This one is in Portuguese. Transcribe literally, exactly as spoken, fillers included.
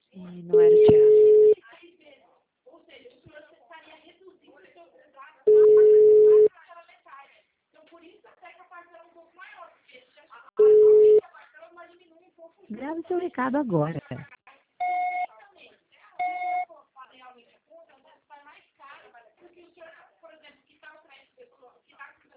E não era o Thiago. Grave seu recado agora.